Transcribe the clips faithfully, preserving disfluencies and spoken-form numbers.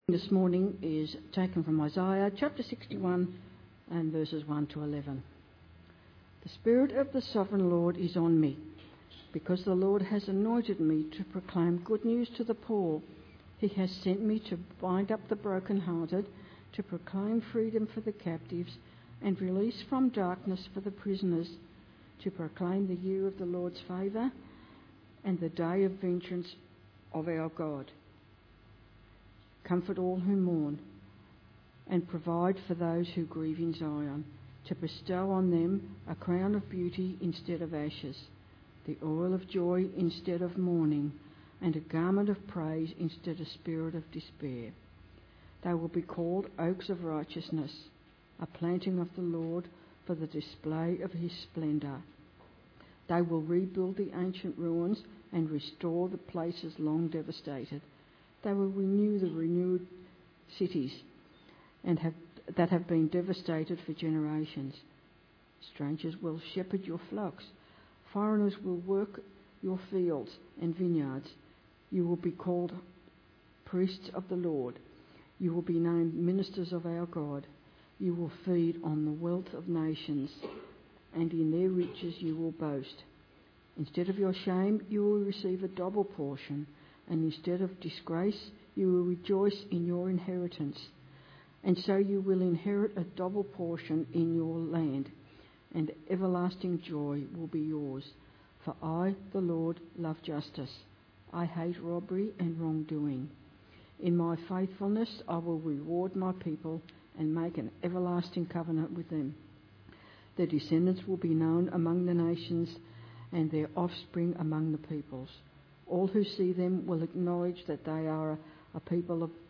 This morning is taken from Isaiah chapter sixty-one and verses one to eleven. The Spirit of the Sovereign Lord is on me, because the Lord has anointed me to proclaim good news to the poor. He has sent me to bind up the brokenhearted, to proclaim freedom for the captives, and release from darkness for the prisoners, to proclaim the year of the Lord's favour and the day of vengeance of our God. Comfort all who mourn, and provide for those who grieve in Zion, to bestow on them a crown of beauty instead of ashes, the oil of joy instead of mourning, and a garment of praise instead of spirit of despair. They will be called oaks of righteousness, a planting of the Lord for the display of his splendour. They will rebuild the ancient ruins and restore the places long devastated. They will renew the renewed cities and have, that have been devastated for generations. Strangers will shepherd your flocks. Foreigners will work your fields and vineyards. You will be called priests of the Lord. You will be named ministers of our God. You will feed on the wealth of nations, and in their riches you will boast. Instead of your shame, you will receive a double portion, and instead of disgrace, you will rejoice in your inheritance. And so you will inherit a double portion in your land, and everlasting joy will be yours. For I, the Lord, love justice. I hate robbery and wrongdoing. In my faithfulness I will reward my people and make an everlasting covenant with them. Their descendants will be known among the nations, and their offspring among the peoples. All who see them will acknowledge that they are a people of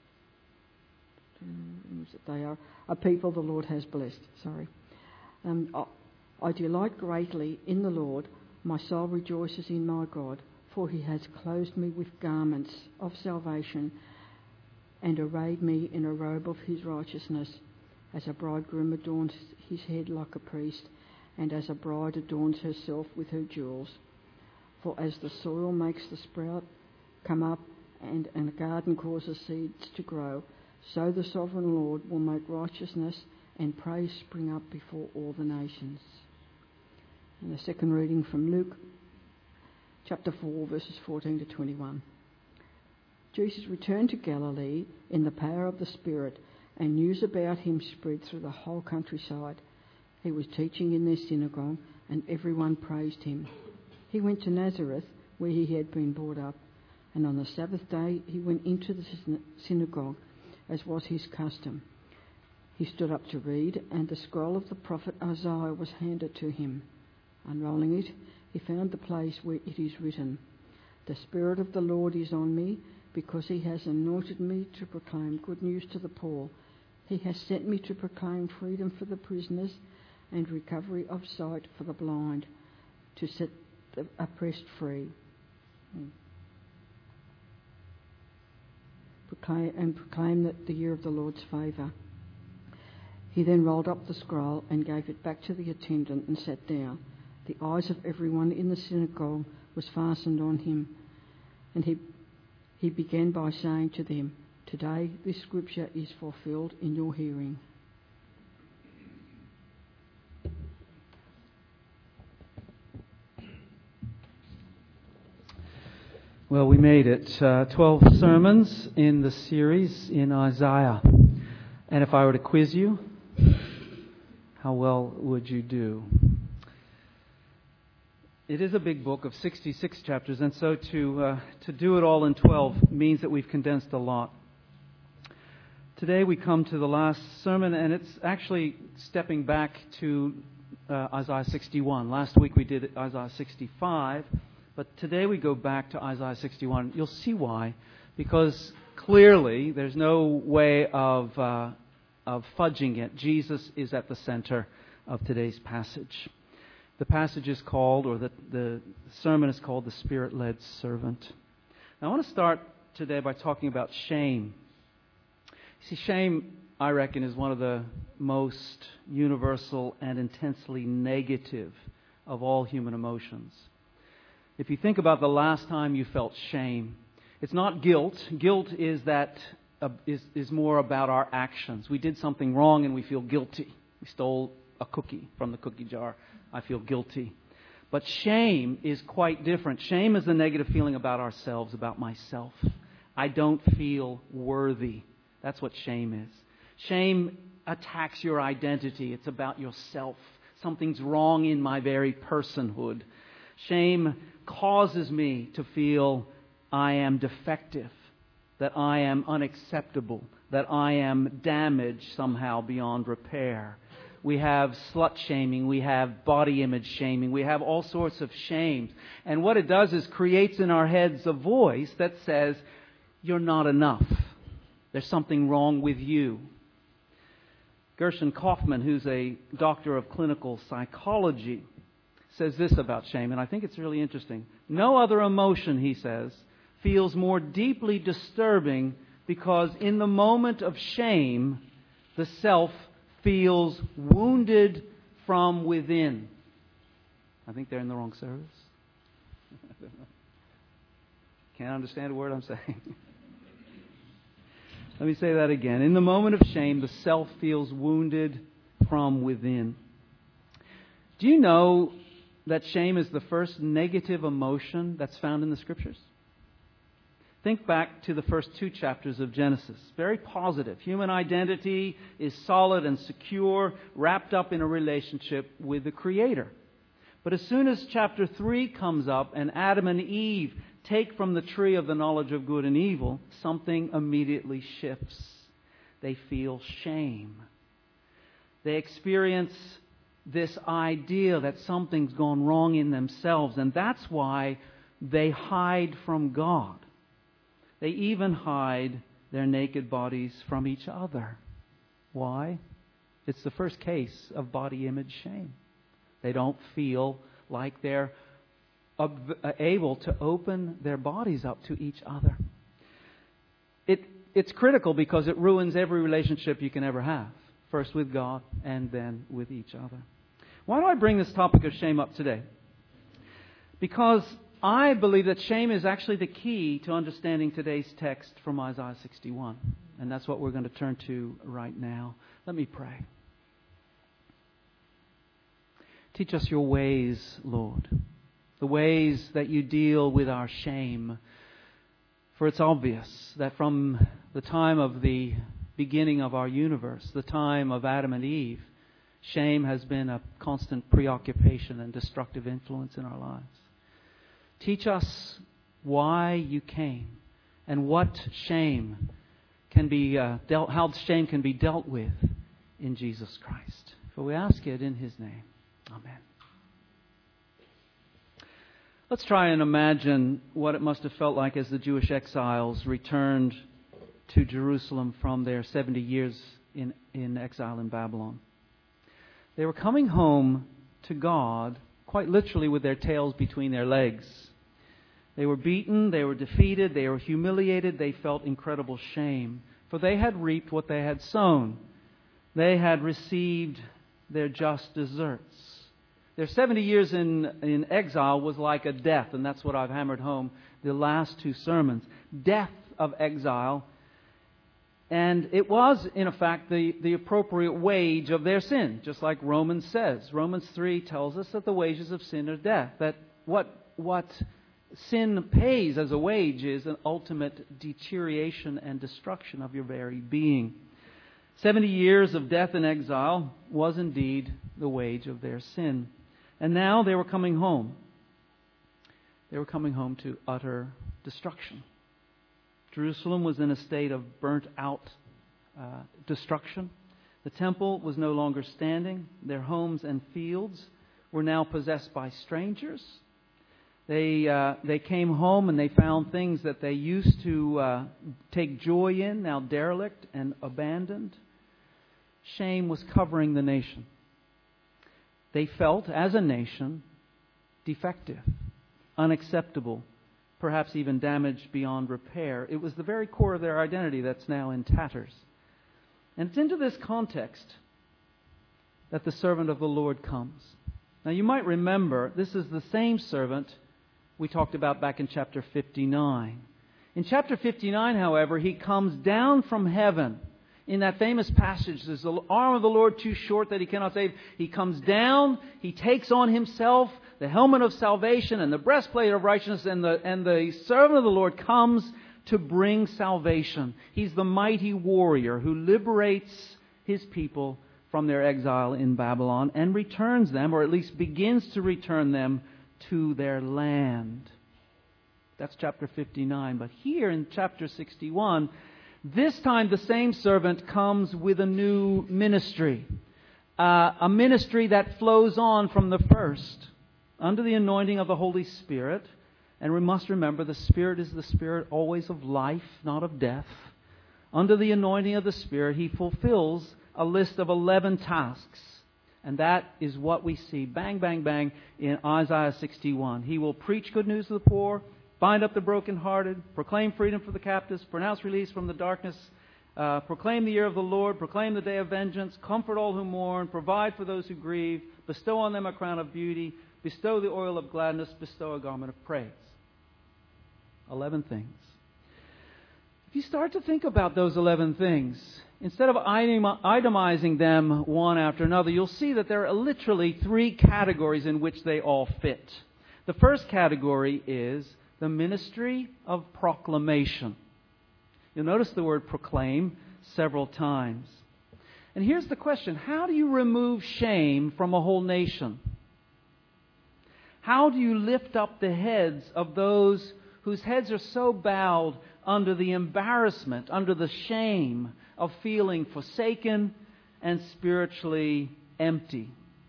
that they are a people the Lord has blessed. Sorry, um, I, I delight greatly in the Lord. My soul rejoices in my God, for He has clothed me with garments of salvation, and arrayed me in a robe of His righteousness, as a bridegroom adorns his head like a priest, and as a bride adorns herself with her jewels. For as the soil makes the sprout come up and, and a garden causes seeds to grow, so the sovereign Lord will make righteousness and praise spring up before all the nations. And the second reading from Luke chapter four, verses fourteen to twenty-one. Jesus returned to Galilee in the power of the Spirit, and news about him spread through the whole countryside. He was teaching in their synagogue, and everyone praised him. He went to Nazareth, where he had been brought up, and on the Sabbath day he went into the synagogue, as was his custom. He stood up to read, and the scroll of the prophet Isaiah was handed to him. Unrolling it, he found the place where it is written, "The Spirit of the Lord is on me, because he has anointed me to proclaim good news to the poor. He has sent me to proclaim freedom for the prisoners and recovery of sight for the blind, to set the oppressed free, proclaim, and proclaim that the year of the Lord's favour." He then rolled up the scroll and gave it back to the attendant and sat down. The eyes of everyone in the synagogue was fastened on him, and he he began by saying to them, "Today this scripture is fulfilled in your hearing." Well, we made it. Uh, twelve sermons in the series in Isaiah. And if I were to quiz you, how well would you do? It is a big book of sixty-six chapters, and so to uh, to do it all in twelve means that we've condensed a lot. Today we come to the last sermon, and it's actually stepping back to uh, Isaiah sixty-one. Last week we did Isaiah sixty-five. But today we go back to Isaiah sixty-one. You'll see why. Because clearly there's no way of uh, of fudging it. Jesus is at the center of today's passage. The passage is called, or the, the sermon is called, The Spirit-Led Servant. Now, I want to start today by talking about shame. See, shame, I reckon, is one of the most universal and intensely negative of all human emotions. If you think about the last time you felt shame, it's not guilt. Guilt is that uh, is, is more about our actions. We did something wrong and we feel guilty. We stole a cookie from the cookie jar. I feel guilty. But shame is quite different. Shame is the negative feeling about ourselves, about myself. I don't feel worthy. That's what shame is. Shame attacks your identity. It's about yourself. Something's wrong in my very personhood. Shame causes me to feel I am defective, that I am unacceptable, that I am damaged somehow beyond repair. We have slut shaming, we have body image shaming, we have all sorts of shames. And what it does is creates in our heads a voice that says, you're not enough. There's something wrong with you. Gershon Kaufman, who's a doctor of clinical psychology, says this about shame, and I think it's really interesting. No other emotion, he says, feels more deeply disturbing because in the moment of shame, the self feels wounded from within. I think they're in the wrong service. Can't understand a word I'm saying. Let me say that again. In the moment of shame, the self feels wounded from within. Do you know that shame is the first negative emotion that's found in the Scriptures? Think back to the first two chapters of Genesis. Very positive. Human identity is solid and secure, wrapped up in a relationship with the Creator. But as soon as chapter three comes up and Adam and Eve take from the tree of the knowledge of good and evil, something immediately shifts. They feel shame. They experience this idea that something's gone wrong in themselves, and that's why they hide from God. They even hide their naked bodies from each other. Why? It's the first case of body image shame. They don't feel like they're able to open their bodies up to each other. It, it's critical because it ruins every relationship you can ever have. First with God and then with each other. Why do I bring this topic of shame up today? Because I believe that shame is actually the key to understanding today's text from Isaiah sixty-one. And that's what we're going to turn to right now. Let me pray. Teach us your ways, Lord. The ways that you deal with our shame. For it's obvious that from the time of the beginning of our universe, the time of Adam and Eve, shame has been a constant preoccupation and destructive influence in our lives. Teach us why you came and what shame can be uh, dealt, how shame can be dealt with in Jesus Christ. For we ask it in His name. Amen. Let's try and imagine what it must have felt like as the Jewish exiles returned to Jerusalem from their seventy years in, in exile in Babylon. They were coming home to God, quite literally with their tails between their legs. They were beaten, they were defeated, they were humiliated, they felt incredible shame. For they had reaped what they had sown. They had received their just deserts. Their seventy years in, in exile was like a death, and that's what I've hammered home the last two sermons. Death of exile. And it was, in fact, the, the appropriate wage of their sin, just like Romans says. Romans three tells us that the wages of sin are death. That what, what sin pays as a wage is an ultimate deterioration and destruction of your very being. Seventy years of death and exile was indeed the wage of their sin. And now they were coming home. They were coming home to utter destruction. Jerusalem was in a state of burnt out uh, destruction. The temple was no longer standing. Their homes and fields were now possessed by strangers. They uh, they came home and they found things that they used to uh, take joy in, now derelict and abandoned. Shame was covering the nation. They felt, as a nation, defective, unacceptable, perhaps even damaged beyond repair. It was the very core of their identity that's now in tatters. And it's into this context that the servant of the Lord comes. Now you might remember, this is the same servant we talked about back in chapter fifty-nine. In chapter fifty-nine, however, he comes down from heaven. In that famous passage, is the arm of the Lord too short that he cannot save? He comes down, he takes on himself the helmet of salvation and the breastplate of righteousness, and the, and the servant of the Lord comes to bring salvation. He's the mighty warrior who liberates his people from their exile in Babylon and returns them, or at least begins to return them, to their land. That's chapter fifty-nine. But here in chapter sixty-one, this time the same servant comes with a new ministry. Uh, a ministry that flows on from the first, under the anointing of the Holy Spirit. And we must remember, the Spirit is the Spirit always of life, not of death. Under the anointing of the Spirit, he fulfills a list of eleven tasks. And that is what we see, bang, bang, bang, in Isaiah sixty-one. He will preach good news to the poor, bind up the brokenhearted, proclaim freedom for the captives, pronounce release from the darkness, uh, proclaim the year of the Lord, proclaim the day of vengeance, comfort all who mourn, provide for those who grieve, bestow on them a crown of beauty, bestow the oil of gladness, bestow a garment of praise. Eleven things. If you start to think about those eleven things, instead of itemizing them one after another, you'll see that there are literally three categories in which they all fit. The first category is the ministry of proclamation. You'll notice the word proclaim several times. And here's the question: how do you remove shame from a whole nation? How do you lift up the heads of those whose heads are so bowed under the embarrassment, under the shame of feeling forsaken and spiritually empty?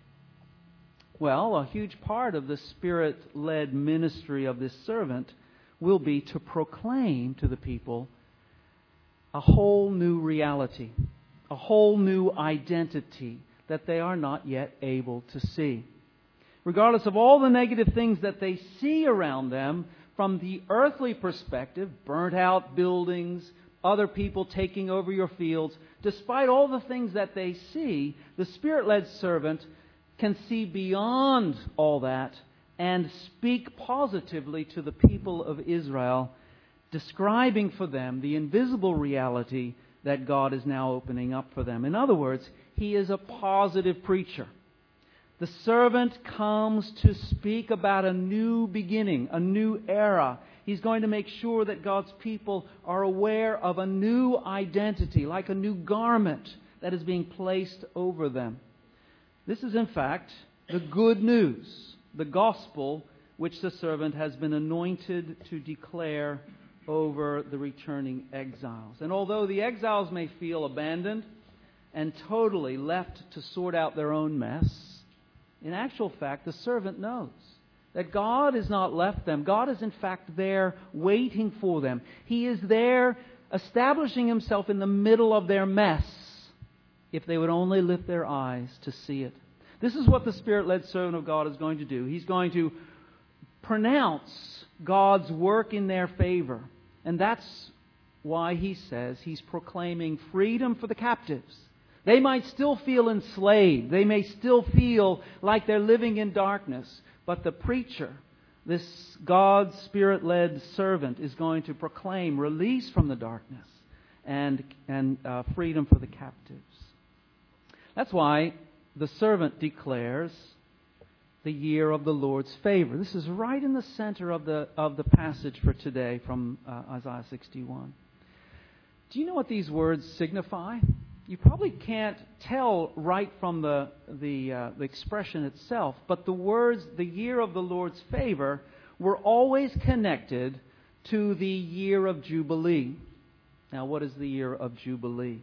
Well, a huge part of the Spirit-led ministry of this servant will be to proclaim to the people a whole new reality, a whole new identity that they are not yet able to see. Regardless of all the negative things that they see around them, from the earthly perspective, burnt out buildings, other people taking over your fields, despite all the things that they see, the Spirit-led servant can see beyond all that and speak positively to the people of Israel, describing for them the invisible reality that God is now opening up for them. In other words, he is a positive preacher. The servant comes to speak about a new beginning, a new era. He's going to make sure that God's people are aware of a new identity, like a new garment that is being placed over them. This is, in fact, the good news, the gospel which the servant has been anointed to declare over the returning exiles. And although the exiles may feel abandoned and totally left to sort out their own mess, in actual fact, the servant knows that God has not left them. God is, in fact, there waiting for them. He is there establishing himself in the middle of their mess, if they would only lift their eyes to see it. This is what the Spirit-led servant of God is going to do. He's going to pronounce God's work in their favor. And that's why he says he's proclaiming freedom for the captives. They might still feel enslaved. They may still feel like they're living in darkness. But the preacher, this God's Spirit-led servant, is going to proclaim release from the darkness and, and uh, freedom for the captives. That's why the servant declares the year of the Lord's favor. This is right in the center of the, of the passage for today from uh, Isaiah sixty-one. Do you know what these words signify? You probably can't tell right from the the, uh, the expression itself, but the words, the year of the Lord's favor, were always connected to the year of Jubilee. Now, what is the year of Jubilee?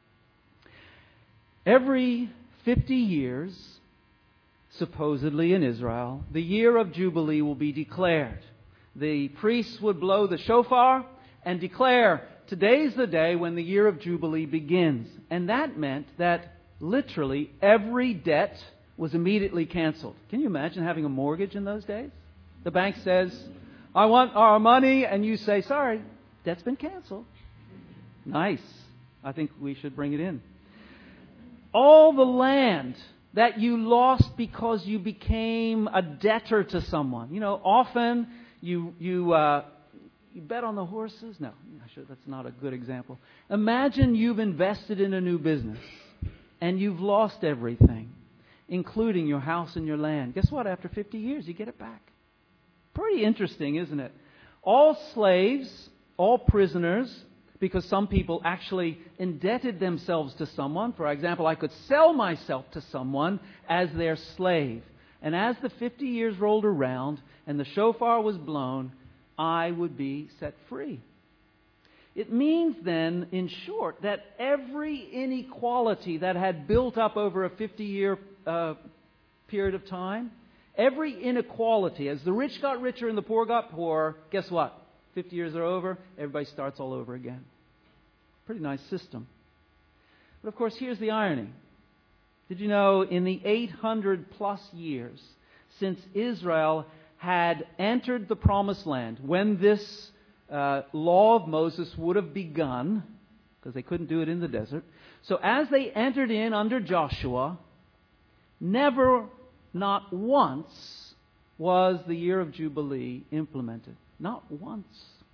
Every fifty years, supposedly in Israel, the year of Jubilee will be declared. The priests would blow the shofar and declare, today's the day when the year of Jubilee begins. And that meant that literally every debt was immediately canceled. Can you imagine having a mortgage in those days? The bank says, I want our money, and you say, sorry, debt's been canceled. Nice. I think we should bring it in. All the land that you lost because you became a debtor to someone. You know, often you you uh, you bet on the horses. No, sure, that's not a good example. Imagine you've invested in a new business and you've lost everything, including your house and your land. Guess what? After fifty years, you get it back. Pretty interesting, isn't it? All slaves, all prisoners, because some people actually indebted themselves to someone. For example, I could sell myself to someone as their slave. And as the fifty years rolled around and the shofar was blown, I would be set free. It means then, in short, that every inequality that had built up over a fifty-year uh, period of time, every inequality, as the rich got richer and the poor got poorer, guess what? fifty years are over, everybody starts all over again. Pretty nice system. But of course, here's the irony. Did you know in the eight hundred plus years since Israel had entered the Promised Land, when this uh, law of Moses would have begun, because they couldn't do it in the desert, so as they entered in under Joshua, never, not once, was the year of Jubilee implemented. Not once.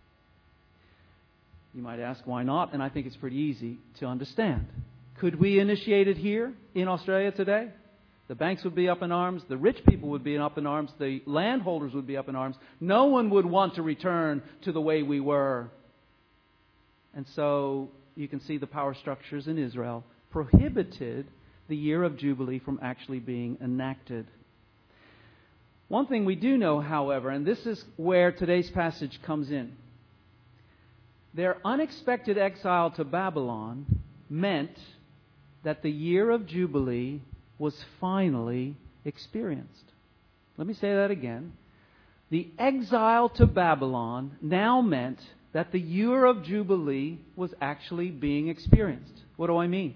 You might ask why not, and I think it's pretty easy to understand. Could we initiate it here in Australia today? The banks would be up in arms, the rich people would be up in arms, the landholders would be up in arms. No one would want to return to the way we were. And so you can see the power structures in Israel prohibited the year of Jubilee from actually being enacted. One thing we do know, however, and this is where today's passage comes in. Their unexpected exile to Babylon meant that the year of Jubilee was finally experienced. Let me say that again. The exile to Babylon now meant that the year of Jubilee was actually being experienced. What do I mean?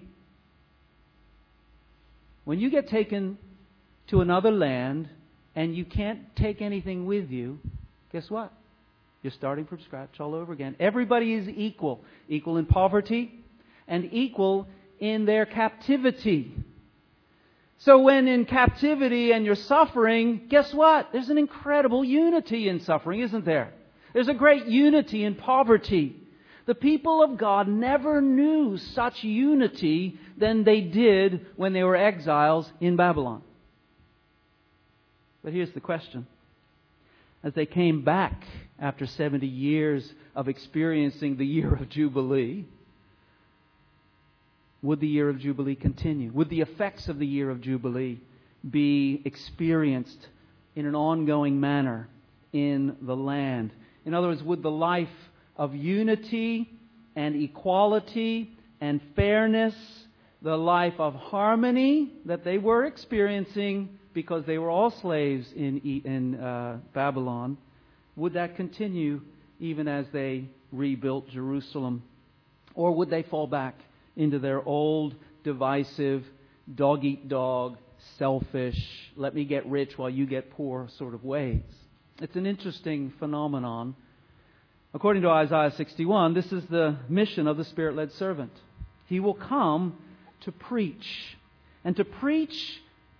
When you get taken to another land and you can't take anything with you, guess what? You're starting from scratch all over again. Everybody is equal. Equal in poverty and equal in their captivity. So when in captivity and you're suffering, guess what? There's an incredible unity in suffering, isn't there? There's a great unity in poverty. The people of God never knew such unity than they did when they were exiles in Babylon. But here's the question. As they came back after seventy years of experiencing the year of Jubilee, would the year of Jubilee continue? Would the effects of the year of Jubilee be experienced in an ongoing manner in the land? In other words, would the life of unity and equality and fairness, the life of harmony that they were experiencing because they were all slaves in, in uh, Babylon, would that continue even as they rebuilt Jerusalem? Or would they fall back into their old, divisive, dog-eat-dog, selfish, let me get rich while you get poor sort of ways? It's an interesting phenomenon. According to Isaiah sixty-one, this is the mission of the Spirit-led servant. He will come to preach. And to preach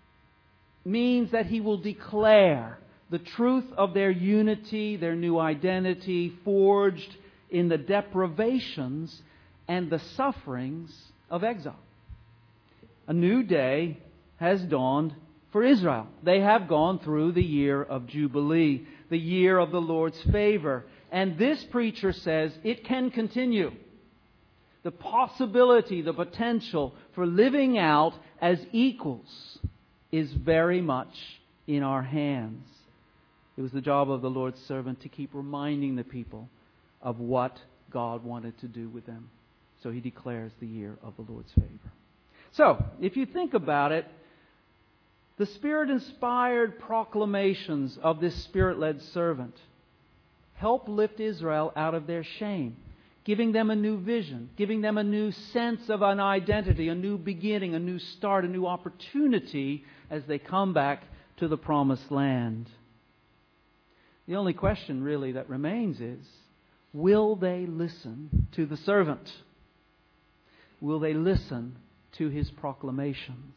means that he will declare the truth of their unity, their new identity, forged in the deprivations and the sufferings of exile. A new day has dawned for Israel. They have gone through the year of Jubilee, the year of the Lord's favor. And this preacher says it can continue. The possibility, the potential for living out as equals is very much in our hands. It was the job of the Lord's servant to keep reminding the people of what God wanted to do with them. So he declares the year of the Lord's favor. So, if you think about it, the Spirit-inspired proclamations of this Spirit-led servant help lift Israel out of their shame, giving them a new vision, giving them a new sense of an identity, a new beginning, a new start, a new opportunity as they come back to the Promised Land. The only question really that remains is, will they listen to the servant? Will they listen to his proclamations?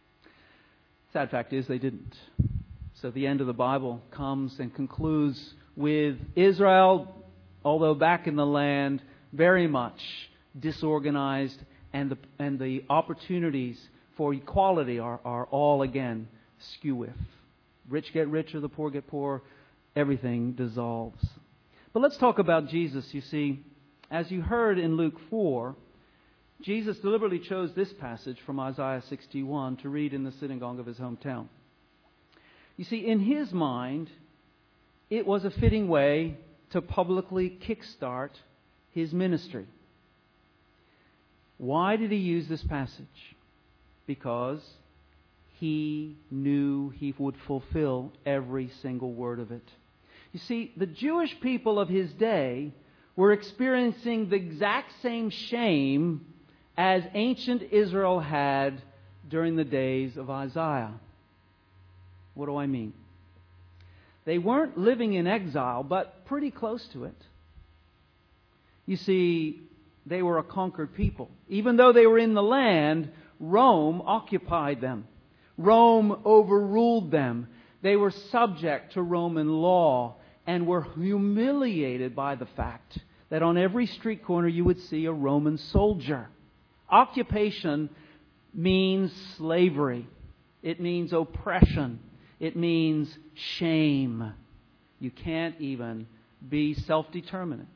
Sad fact is they didn't. So the end of the Bible comes and concludes with Israel, although back in the land, very much disorganized, and the, and the opportunities for equality are, are all again skew-with. Rich get richer, the poor get poor, everything dissolves. But let's talk about Jesus. You see, as you heard in Luke four, Jesus deliberately chose this passage from Isaiah sixty-one to read in the synagogue of his hometown. You see, in his mind, it was a fitting way to publicly kickstart his ministry. Why did he use this passage? Because he knew he would fulfill every single word of it. You see, the Jewish people of his day were experiencing the exact same shame as ancient Israel had during the days of Isaiah. What do I mean? They weren't living in exile, but pretty close to it. You see, they were a conquered people. Even though they were in the land, Rome occupied them. Rome overruled them. They were subject to Roman law and were humiliated by the fact that on every street corner you would see a Roman soldier. Occupation means slavery. It means oppression. It means shame. You can't even be self-determinate.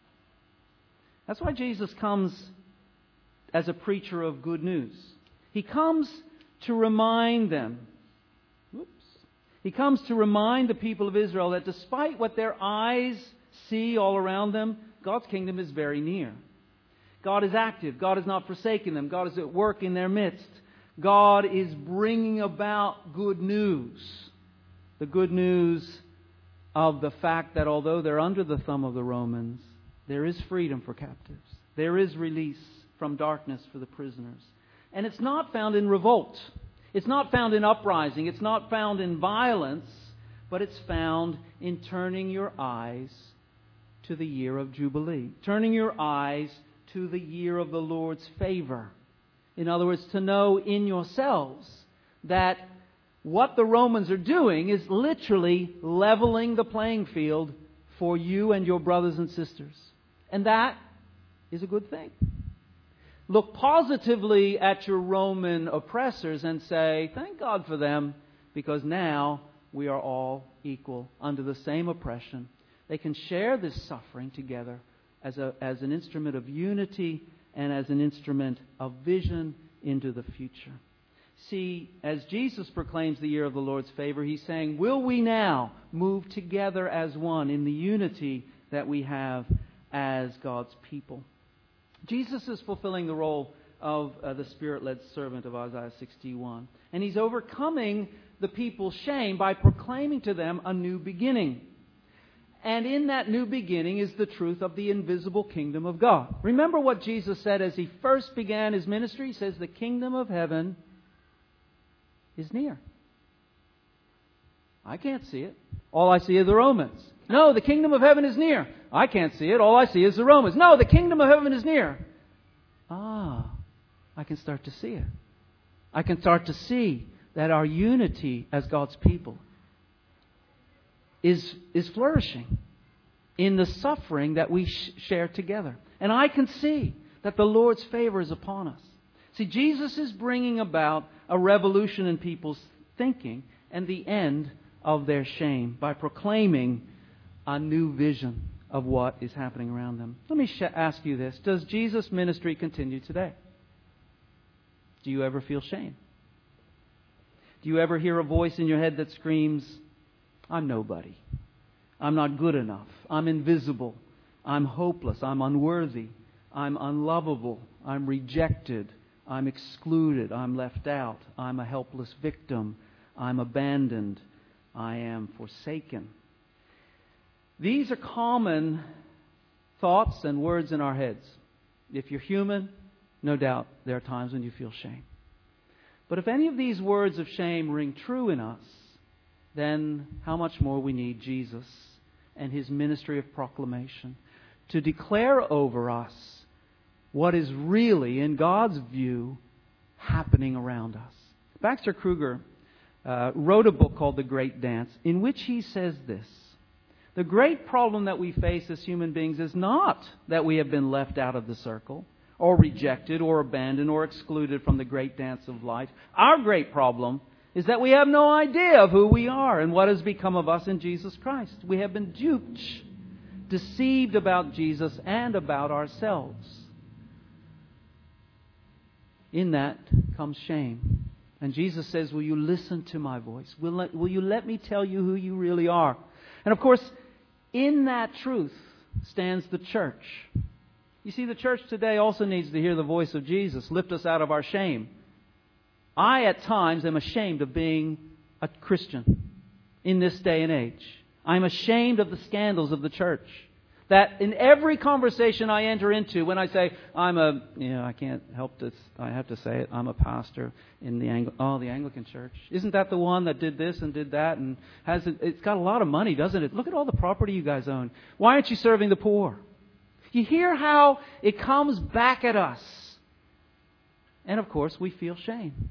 That's why Jesus comes as a preacher of good news. He comes to remind them, whoops, He comes to remind the people of Israel that despite what their eyes see all around them, God's kingdom is very near. God is active. God has not forsaken them. God is at work in their midst. God is bringing about good news. The good news of the fact that although they're under the thumb of the Romans, there is freedom for captives. There is release from darkness for the prisoners. And it's not found in revolt. It's not found in uprising. It's not found in violence. But it's found in turning your eyes to the year of Jubilee. Turning your eyes to the year of the Lord's favor. In other words, to know in yourselves that what the Romans are doing is literally leveling the playing field for you and your brothers and sisters. And that is a good thing. Look positively at your Roman oppressors and say, thank God for them, because now we are all equal under the same oppression. They can share this suffering together as a, as an instrument of unity and as an instrument of vision into the future. See, as Jesus proclaims the year of the Lord's favor, He's saying, will we now move together as one in the unity that we have as God's people? Jesus is fulfilling the role of uh, the Spirit-led servant of Isaiah sixty-one. And He's overcoming the people's shame by proclaiming to them a new beginning. And in that new beginning is the truth of the invisible kingdom of God. Remember what Jesus said as He first began His ministry? He says, the kingdom of heaven is near. I can't see it. All I see are the Romans. No, the kingdom of heaven is near. I can't see it. All I see is the Romans. No, the kingdom of heaven is near. Ah, I can start to see it. I can start to see that our unity as God's people is, is flourishing in the suffering that we sh- share together. And I can see that the Lord's favor is upon us. See, Jesus is bringing about a revolution in people's thinking and the end of their shame by proclaiming a new vision of what is happening around them. Let me sh- ask you this. Does Jesus' ministry continue today? Do you ever feel shame? Do you ever hear a voice in your head that screams, I'm nobody. I'm not good enough. I'm invisible. I'm hopeless. I'm unworthy. I'm unlovable. I'm rejected. I'm excluded. I'm left out. I'm a helpless victim. I'm abandoned. I am forsaken. These are common thoughts and words in our heads. If you're human, no doubt there are times when you feel shame. But if any of these words of shame ring true in us, then how much more we need Jesus and His ministry of proclamation to declare over us what is really, in God's view, happening around us. Baxter Kruger uh, wrote a book called The Great Dance, in which he says this: The great problem that we face as human beings is not that we have been left out of the circle, or rejected, or abandoned, or excluded from the great dance of life. Our great problem is that we have no idea of who we are and what has become of us in Jesus Christ. We have been duped, deceived about Jesus and about ourselves. In that comes shame. And Jesus says, will you listen to my voice? Will, let, will you let me tell you who you really are? And of course, in that truth stands the church. You see, the church today also needs to hear the voice of Jesus, lift us out of our shame. I, at times, am ashamed of being a Christian in this day and age. I'm ashamed of the scandals of the church. That in every conversation I enter into, when I say, I'm a, you know, I can't help this, I have to say it, I'm a pastor in the Angl- oh, the Anglican Church. Isn't that the one that did this and did that and has it, it's got a lot of money, doesn't it? Look at all the property you guys own. Why aren't you serving the poor? You hear how it comes back at us. And of course, we feel shame.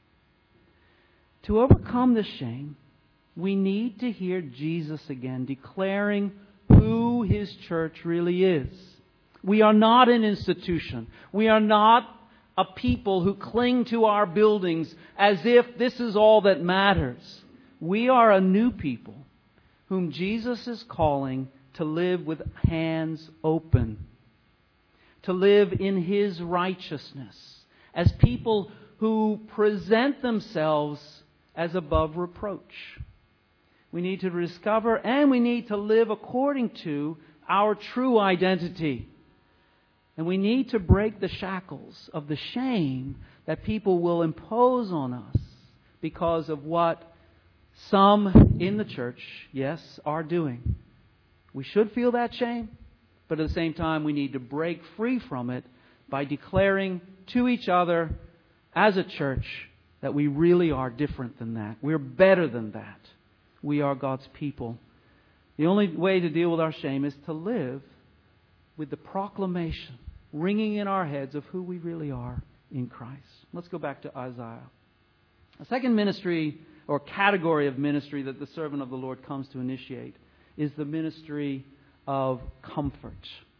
To overcome this shame, we need to hear Jesus again, declaring who His church really is. We are not an institution. We are not a people who cling to our buildings as if this is all that matters. We are a new people whom Jesus is calling to live with hands open, to live in His righteousness, as people who present themselves as above reproach. We need to discover and we need to live according to our true identity. And we need to break the shackles of the shame that people will impose on us because of what some in the church, yes, are doing. We should feel that shame, but at the same time we need to break free from it by declaring to each other as a church that we really are different than that. We're better than that. We are God's people. The only way to deal with our shame is to live with the proclamation ringing in our heads of who we really are in Christ. Let's go back to Isaiah. A second ministry or category of ministry that the servant of the Lord comes to initiate is the ministry of comfort.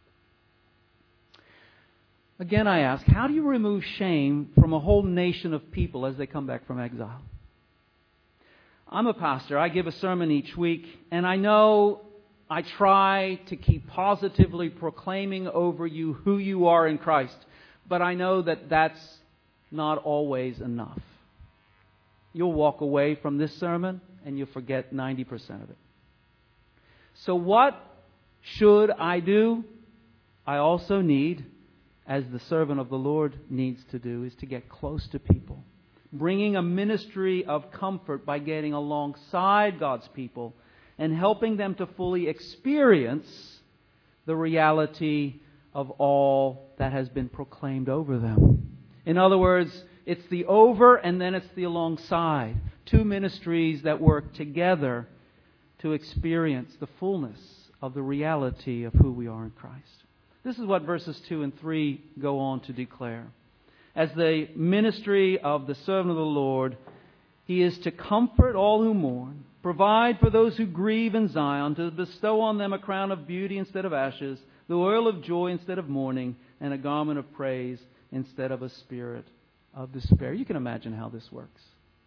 Again, I ask, how do you remove shame from a whole nation of people as they come back from exile? I'm a pastor. I give a sermon each week, and I know I try to keep positively proclaiming over you who you are in Christ, but I know that that's not always enough. You'll walk away from this sermon, and you'll forget ninety percent of it. So what should I do? I also need, as the servant of the Lord needs to do, is to get close to people. Bringing a ministry of comfort by getting alongside God's people and helping them to fully experience the reality of all that has been proclaimed over them. In other words, it's the over and then it's the alongside. Two ministries that work together to experience the fullness of the reality of who we are in Christ. This is what verses two and three go on to declare. As the ministry of the servant of the Lord, he is to comfort all who mourn, provide for those who grieve in Zion, to bestow on them a crown of beauty instead of ashes, the oil of joy instead of mourning, and a garment of praise instead of a spirit of despair. You can imagine how this works.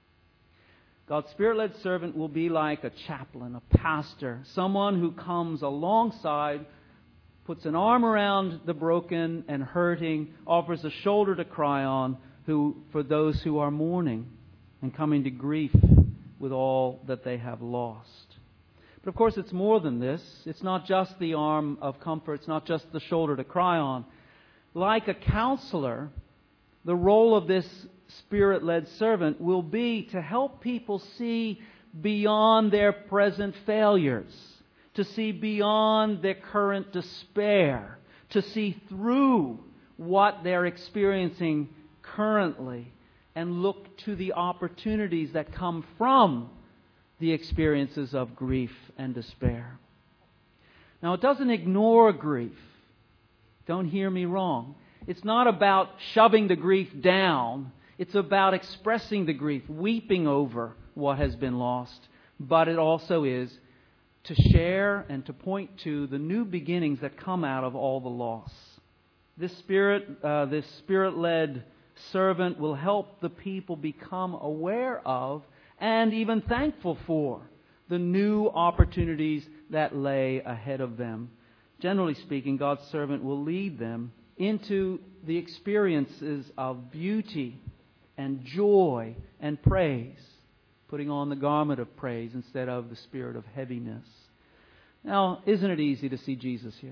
God's Spirit-led servant will be like a chaplain, a pastor, someone who comes alongside, puts an arm around the broken and hurting, offers a shoulder to cry on who, for those who are mourning and coming to grief with all that they have lost. But of course it's more than this. It's not just the arm of comfort. It's not just the shoulder to cry on. Like a counselor, the role of this Spirit-led servant will be to help people see beyond their present failures, to see beyond their current despair, to see through what they're experiencing currently and look to the opportunities that come from the experiences of grief and despair. Now, it doesn't ignore grief. Don't hear me wrong. It's not about shoving the grief down. It's about expressing the grief, weeping over what has been lost. But it also is to share and to point to the new beginnings that come out of all the loss. This Spirit, uh, this Spirit-led servant will help the people become aware of and even thankful for the new opportunities that lay ahead of them. Generally speaking, God's servant will lead them into the experiences of beauty and joy and praise, putting on the garment of praise instead of the spirit of heaviness. Now, isn't it easy to see Jesus here?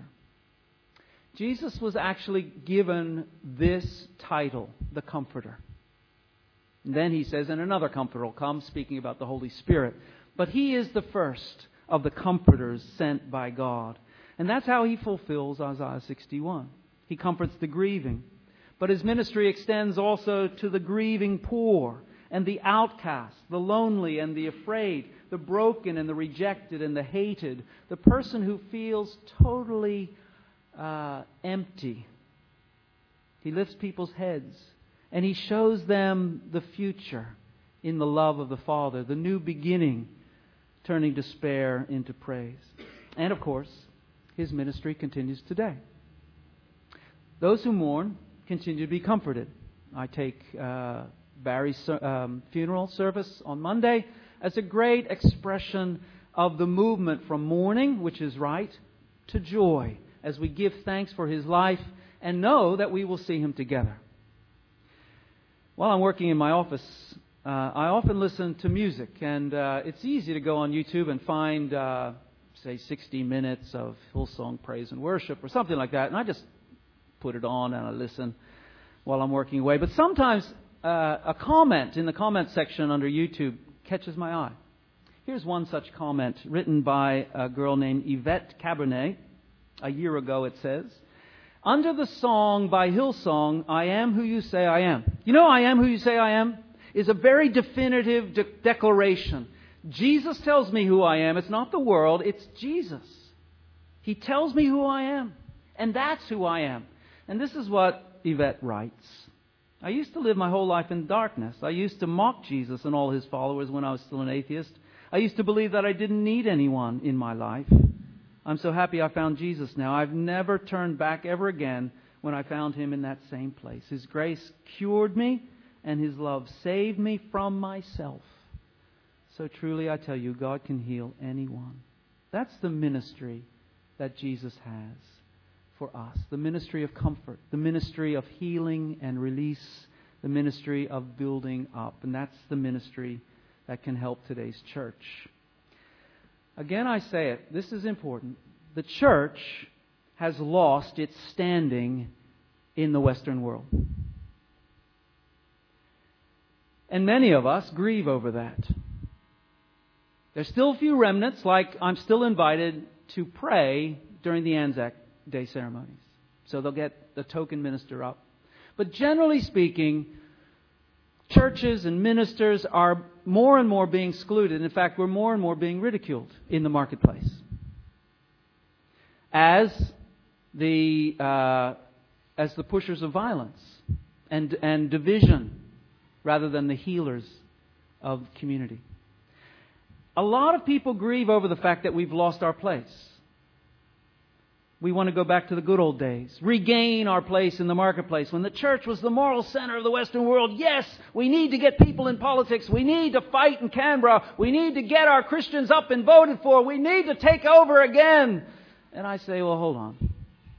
Jesus was actually given this title, the Comforter. And then he says, and another Comforter will come, speaking about the Holy Spirit. But he is the first of the Comforters sent by God. And that's how he fulfills Isaiah sixty-one. He comforts the grieving. But his ministry extends also to the grieving poor and the outcast, the lonely and the afraid, the broken and the rejected and the hated, the person who feels totally uh, empty. He lifts people's heads and he shows them the future in the love of the Father, the new beginning, turning despair into praise. And of course, his ministry continues today. Those who mourn continue to be comforted. I take uh, Barry's um, funeral service on Monday as a great expression of the movement from mourning, which is right, to joy, as we give thanks for his life and know that we will see him together. While I'm working in my office, uh, I often listen to music, and uh, it's easy to go on YouTube and find, uh, say, sixty minutes of Hillsong praise and worship or something like that, and I just put it on and I listen while I'm working away. But sometimes uh, a comment in the comment section under YouTube catches my eye. Here's one such comment written by a girl named Yvette Cabernet. A year ago, it says, under the song by Hillsong, I Am Who You Say I Am. You know, I Am Who You Say I Am is a very definitive de- declaration. Jesus tells me who I am. It's not the world, it's Jesus. He tells me who I am. And that's who I am. And this is what Yvette writes. I used to live my whole life in darkness. I used to mock Jesus and all his followers when I was still an atheist. I used to believe that I didn't need anyone in my life. I'm so happy I found Jesus now. I've never turned back ever again when I found him in that same place. His grace cured me and his love saved me from myself. So truly I tell you, God can heal anyone. That's the ministry that Jesus has for us. The ministry of comfort, the ministry of healing and release, the ministry of building up. And that's the ministry that can help today's church. Again, I say it, this is important. The church has lost its standing in the Western world. And many of us grieve over that. There's still a few remnants, like I'm still invited to pray during the Anzac Day ceremonies. So they'll get the token minister up. But generally speaking, churches and ministers are more and more being excluded. In fact, we're more and more being ridiculed in the marketplace as the uh, as the pushers of violence and and division rather than the healers of community. A lot of people grieve over the fact that we've lost our place. We want to go back to the good old days, regain our place in the marketplace when the church was the moral center of the Western world. Yes, we need to get people in politics. We need to fight in Canberra. We need to get our Christians up and voted for. We need to take over again. And I say, well, hold on.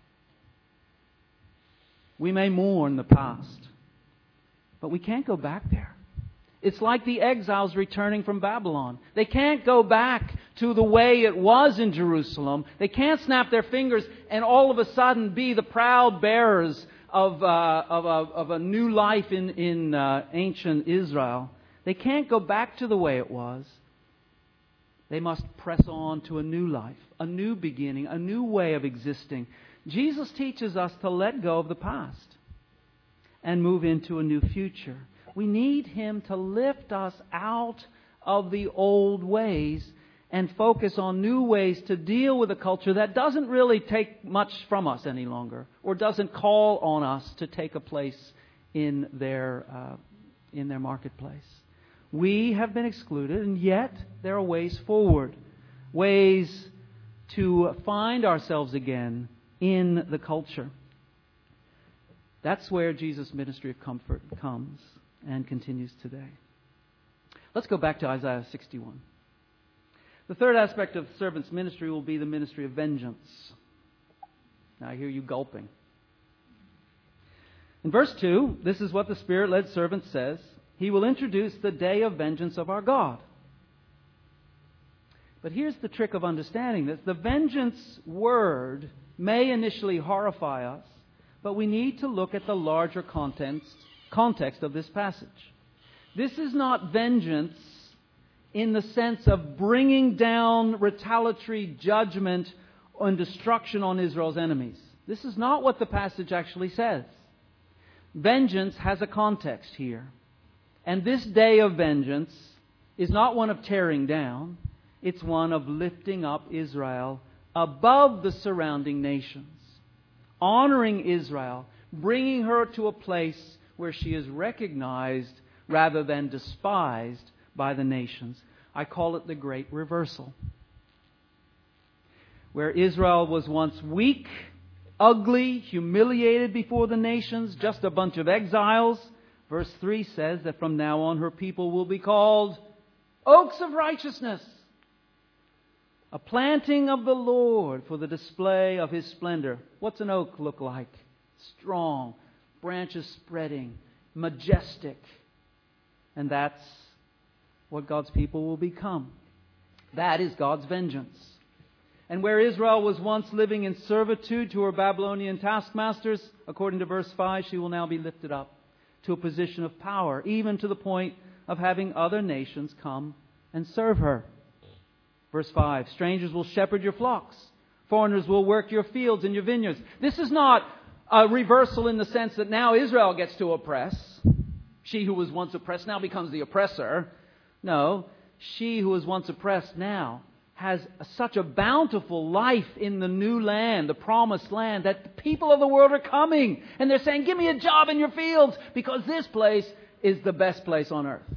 We may mourn the past, but we can't go back there. It's like the exiles returning from Babylon. They can't go back to the way it was in Jerusalem. They can't snap their fingers and all of a sudden be the proud bearers of, uh, of, of, of a new life in, in uh, ancient Israel. They can't go back to the way it was. They must press on to a new life, a new beginning, a new way of existing. Jesus teaches us to let go of the past and move into a new future. We need him to lift us out of the old ways and focus on new ways to deal with a culture that doesn't really take much from us any longer or doesn't call on us to take a place in their, uh, in their marketplace. We have been excluded, and yet there are ways forward. ways to find ourselves again in the culture. That's where Jesus' ministry of comfort comes and continues today. Let's go back to Isaiah sixty-one. The third aspect of the servant's ministry will be the ministry of vengeance. Now I hear you gulping. In verse two, this is what the Spirit-led servant says. He will introduce the day of vengeance of our God. But here's the trick of understanding this. The vengeance word may initially horrify us, but we need to look at the larger context, context of this passage. This is not vengeance in the sense of bringing down retaliatory judgment and destruction on Israel's enemies. This is not what the passage actually says. Vengeance has a context here. And this day of vengeance is not one of tearing down. It's one of lifting up Israel above the surrounding nations. Honoring Israel, bringing her to a place where she is recognized rather than despised by the nations. I call it the great reversal. Where Israel was once weak, ugly, humiliated before the nations, just a bunch of exiles. Verse three says that from now on her people will be called oaks of righteousness. A planting of the Lord for the display of His splendor. What's an oak look like? Strong, branches spreading, majestic. And that's what God's people will become. That is God's vengeance. And where Israel was once living in servitude to her Babylonian taskmasters, according to verse five, she will now be lifted up to a position of power, even to the point of having other nations come and serve her. Verse five, strangers will shepherd your flocks. Foreigners will work your fields and your vineyards. This is not a reversal in the sense that now Israel gets to oppress. She who was once oppressed now becomes the oppressor. No, she who was once oppressed now has such a bountiful life in the new land, the promised land, that the people of the world are coming. And they're saying, give me a job in your fields because this place is the best place on earth.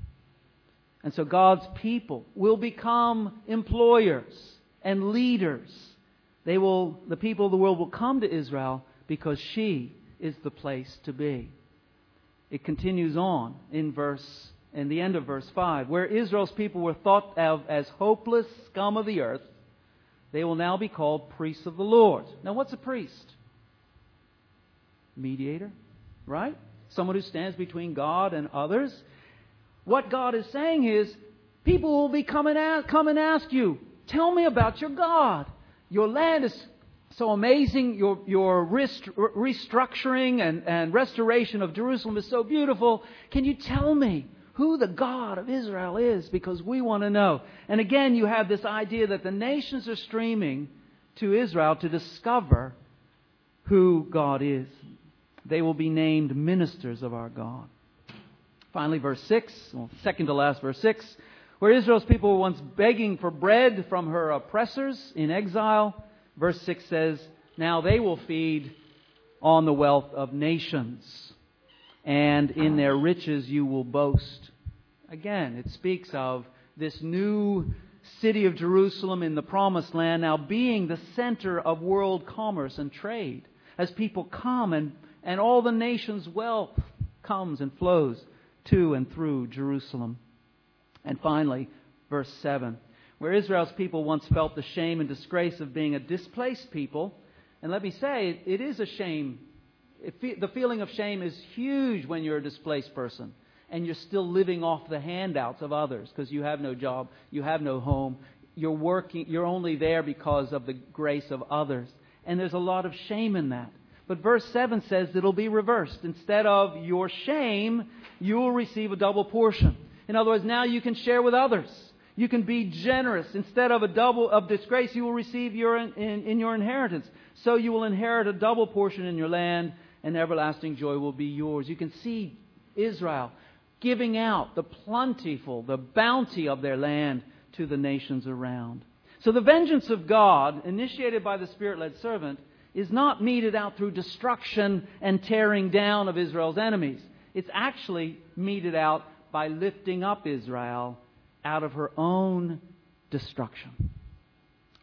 And so God's people will become employers and leaders. They will, the people of the world will come to Israel because she is the place to be. It continues on in verse, in the end of verse five. Where Israel's people were thought of as hopeless scum of the earth, they will now be called priests of the Lord. Now what's a priest? Mediator, right? Someone who stands between God and others. What God is saying is, people will be coming at, come and ask you, tell me about your God. Your land is so amazing. Your, your rest, restructuring and, and restoration of Jerusalem is so beautiful. Can you tell me who the God of Israel is? Because we want to know. And again, you have this idea that the nations are streaming to Israel to discover who God is. They will be named ministers of our God. Finally, verse six, well, second to last, verse six, where Israel's people were once begging for bread from her oppressors in exile, verse six says, now they will feed on the wealth of nations, and in their riches you will boast. Again, it speaks of this new city of Jerusalem in the promised land now being the center of world commerce and trade, as people come and, and all the nations' wealth comes and flows to and through Jerusalem. And finally, verse seven, where Israel's people once felt the shame and disgrace of being a displaced people. And let me say, it is a shame. It, the feeling of shame is huge when you're a displaced person and you're still living off the handouts of others because you have no job, you have no home, you're working, you're only there because of the grace of others. And there's a lot of shame in that. But verse seven says it'll be reversed. Instead of your shame, you will receive a double portion. In other words, now you can share with others. You can be generous. Instead of a double of disgrace, you will receive your in, in, in your inheritance. So you will inherit a double portion in your land, and everlasting joy will be yours. You can see Israel giving out the plentiful, the bounty of their land to the nations around. So the vengeance of God, initiated by the Spirit-led servant, is not meted out through destruction and tearing down of Israel's enemies. It's actually meted out by lifting up Israel out of her own destruction.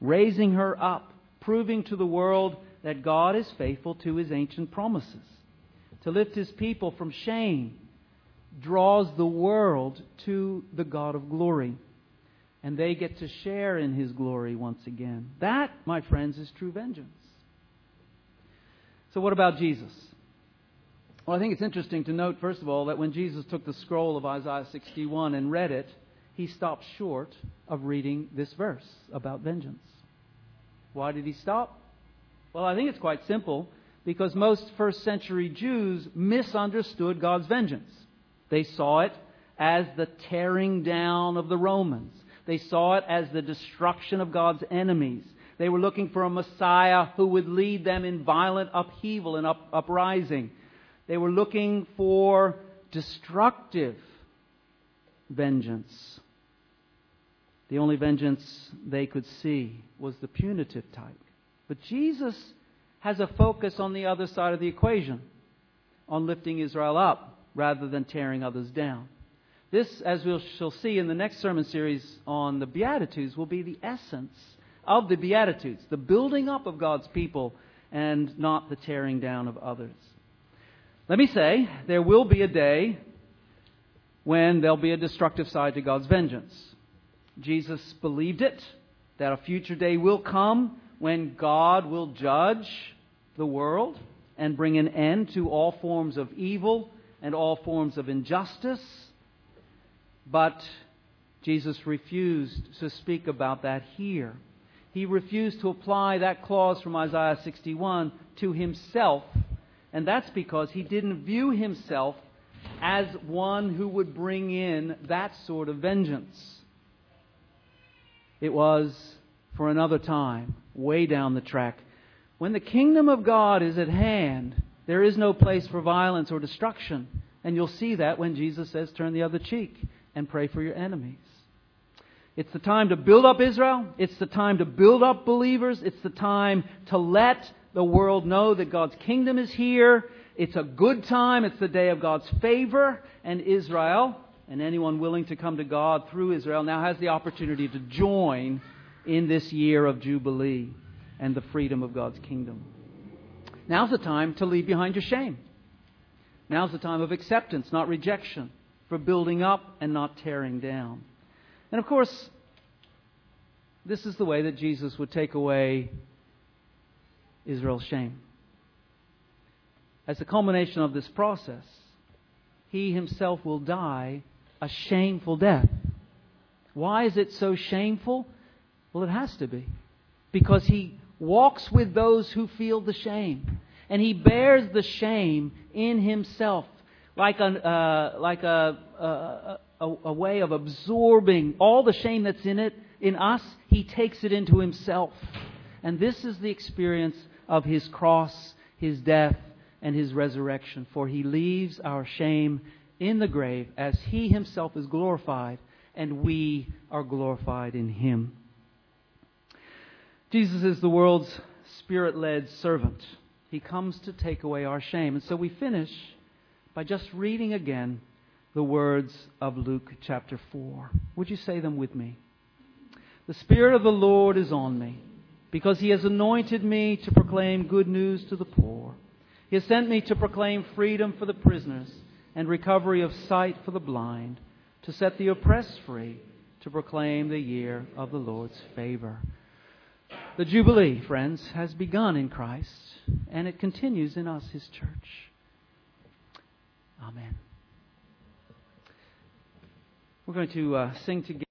raising her up, proving to the world that God is faithful to His ancient promises. To lift His people from shame draws the world to the God of glory. And they get to share in His glory once again. That, my friends, is true vengeance. So what about Jesus? Well, I think it's interesting to note, first of all, that when Jesus took the scroll of Isaiah sixty-one and read it, He stopped short of reading this verse about vengeance. Why did He stop? Well, I think it's quite simple, because most first century Jews misunderstood God's vengeance. They saw it as the tearing down of the Romans. They saw it as the destruction of God's enemies. They were looking for a Messiah who would lead them in violent upheaval and up, uprising. They were looking for destructive vengeance. The only vengeance they could see was the punitive type. But Jesus has a focus on the other side of the equation, on lifting Israel up rather than tearing others down. This, as we shall see in the next sermon series on the Beatitudes, will be the essence of the Beatitudes, the building up of God's people and not the tearing down of others. Let me say, there will be a day when there'll be a destructive side to God's vengeance. Jesus believed it, that a future day will come when God will judge the world and bring an end to all forms of evil and all forms of injustice. But Jesus refused to speak about that here. He refused to apply that clause from Isaiah sixty-one to Himself. And that's because He didn't view Himself as one who would bring in that sort of vengeance. It was for another time, way down the track. When the kingdom of God is at hand, there is no place for violence or destruction. And you'll see that when Jesus says, turn the other cheek and pray for your enemies. It's the time to build up Israel. It's the time to build up believers. It's the time to let the world know that God's kingdom is here. It's a good time. It's the day of God's favor. And Israel, and anyone willing to come to God through Israel, now has the opportunity to join in this year of Jubilee and the freedom of God's kingdom. Now's the time to leave behind your shame. Now's the time of acceptance, not rejection, for building up and not tearing down. And of course, this is the way that Jesus would take away Israel's shame. As a culmination of this process, He Himself will die a shameful death. Why is it so shameful? Well, it has to be. Because He walks with those who feel the shame. And He bears the shame in Himself. Like a, uh, like a, a, a, a way of absorbing all the shame that's in it, in us, He takes it into Himself. And this is the experience of His cross, His death, and His resurrection. For He leaves our shame in the grave as He Himself is glorified, and we are glorified in Him. Jesus is the world's Spirit-led servant. He comes to take away our shame. And so we finish by just reading again the words of Luke chapter four. Would you say them with me? The Spirit of the Lord is on me, because He has anointed me to proclaim good news to the poor. He has sent me to proclaim freedom for the prisoners and recovery of sight for the blind, to set the oppressed free, to proclaim the year of the Lord's favor. The Jubilee, friends, has begun in Christ, and it continues in us, His church. Amen. We're going to uh, sing together.